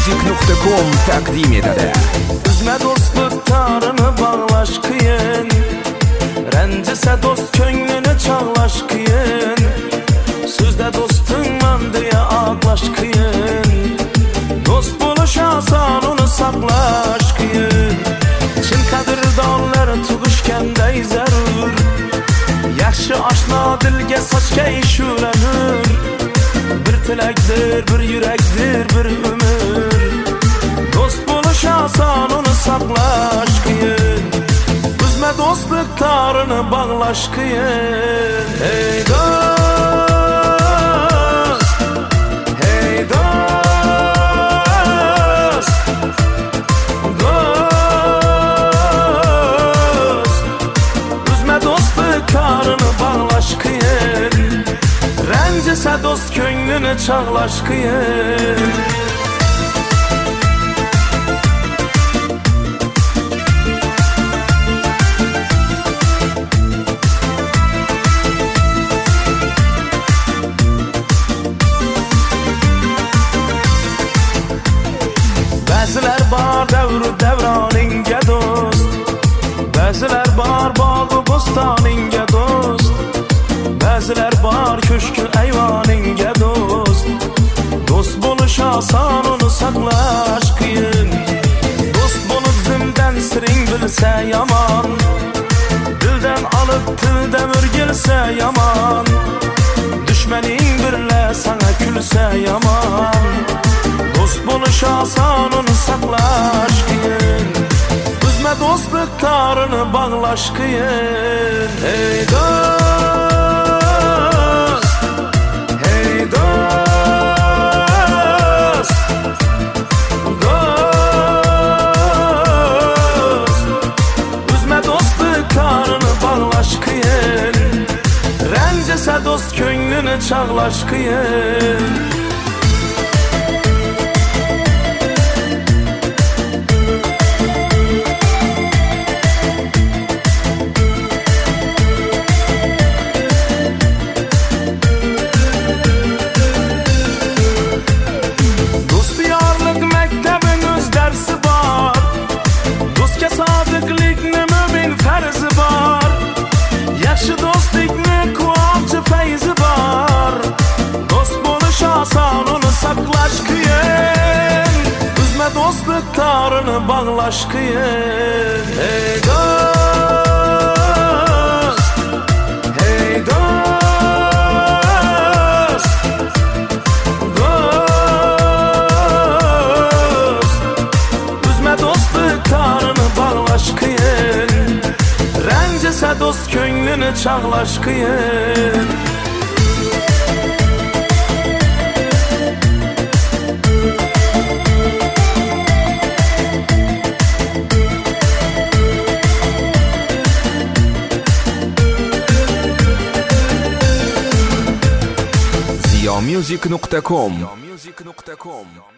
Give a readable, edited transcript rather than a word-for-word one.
Music.com taqdim etadi. Üzme dostluk tarını bağlaş kıyın, rencise dost könlünü çağlaş kıyın. Sözde dostun man diye ağlaş kıyın. Dost buluş asan onu saklaş kıyın. Çin kadir dağları tuguşkendey zarur. Yaxşı aşna dilge saçkay şulanır. Bir tilekdir, bir yürekdir, bir ömür. Dost buluş asan onu saklaş kıyın. Üzme dostluk tarını bağlaş kıyın. Hey dost, hey dost, dost. Üzme dostluk tarını bağlaş kıyın. Rencise dost könlünü çağlaş kıyın. Bəziler bar devru devraninge dost, bəziler bar bağı bostaninge dost, bəziler bar köşkü eyvaninge dost. Dost buluş asan onu saklaş kıyın. Dost bulup zimden sirin bilse yaman, dilden alıp tilden ürgilse yaman. Düşmenin birle sana külse yaman. Dost buluş asan onu saklaş kıyın. Üzme dostluk tarını bağlaş kıyın. Hey dost, hey dost, dost. Üzme dostluk tarını bağlaş kıyın. Rencise dost könlünü çağlaş kıyın. Yaxşı dostlikni kuamçı feyzi var. Dost buluş asan onu saklaş kıyın. Üzme dostluk tarını bağlaş kıyın. Hey dost, hey dost, dost. Üzme dostluk tarını bağlaş kıyın. Rencise dost könlünü çağlaş kıyın. Ziyomusic.com